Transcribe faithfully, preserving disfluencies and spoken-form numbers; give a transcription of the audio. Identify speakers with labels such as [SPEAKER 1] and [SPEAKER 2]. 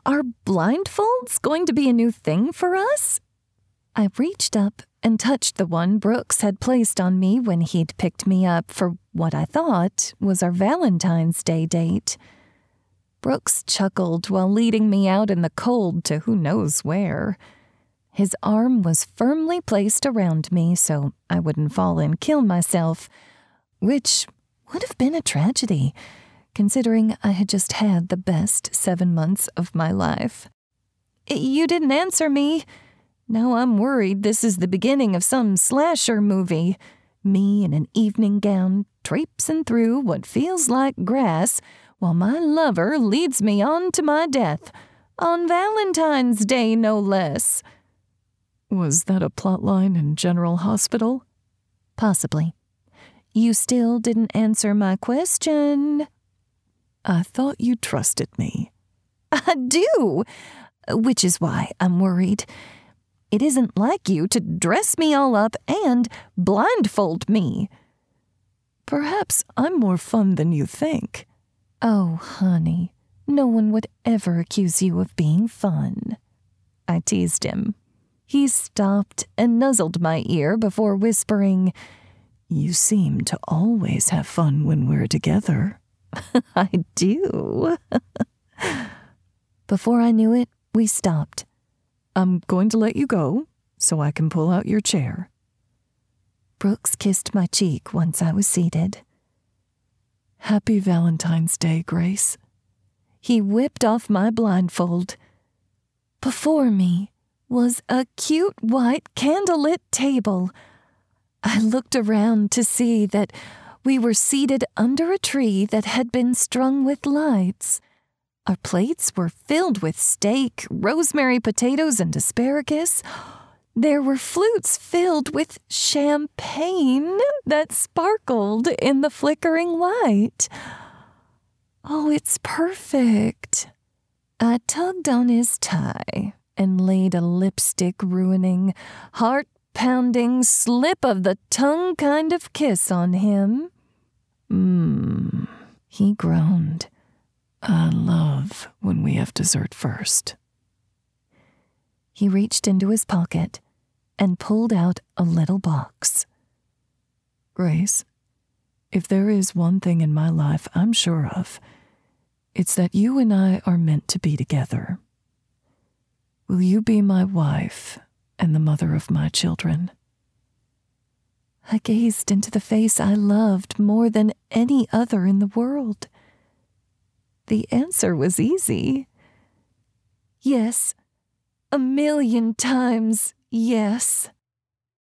[SPEAKER 1] Are blindfolds going to be a new thing for us? I reached up and touched the one Brooks had placed on me when he'd picked me up for what I thought was our Valentine's Day date. Brooks chuckled while leading me out in the cold to who knows where. His arm was firmly placed around me so I wouldn't fall and kill myself, which would have been a tragedy, considering I had just had the best seven months of my life. You didn't answer me. Now I'm worried this is the beginning of some slasher movie. Me in an evening gown, traipsing through what feels like grass, while my lover leads me on to my death. On Valentine's Day, no less.
[SPEAKER 2] Was that a plotline in General Hospital?
[SPEAKER 1] Possibly. You still didn't answer my question.
[SPEAKER 2] I thought you trusted me.
[SPEAKER 1] I do, which is why I'm worried. It isn't like you to dress me all up and blindfold me.
[SPEAKER 2] Perhaps I'm more fun than you think.
[SPEAKER 1] Oh, honey, no one would ever accuse you of being fun. I teased him. He stopped and nuzzled my ear before whispering,
[SPEAKER 2] You seem to always have fun when we're together.
[SPEAKER 1] I do. Before I knew it, we stopped.
[SPEAKER 2] I'm going to let you go so I can pull out your chair.
[SPEAKER 1] Brooks kissed my cheek once I was seated.
[SPEAKER 2] Happy Valentine's Day, Grace.
[SPEAKER 1] He whipped off my blindfold. Before me was a cute white candlelit table. I looked around to see that we were seated under a tree that had been strung with lights. Our plates were filled with steak, rosemary potatoes, and asparagus. There were flutes filled with champagne that sparkled in the flickering light. Oh, it's perfect. I tugged on his tie and laid a lipstick-ruining, heart-pounding, slip-of-the-tongue kind of kiss on him.
[SPEAKER 2] Mmm,
[SPEAKER 1] he groaned.
[SPEAKER 2] I love when we have dessert first.
[SPEAKER 1] He reached into his pocket and pulled out a little box.
[SPEAKER 2] Grace, if there is one thing in my life I'm sure of, it's that you and I are meant to be together. Will you be my wife and the mother of my children?
[SPEAKER 1] I gazed into the face I loved more than any other in the world. The answer was easy. Yes, a million times yes.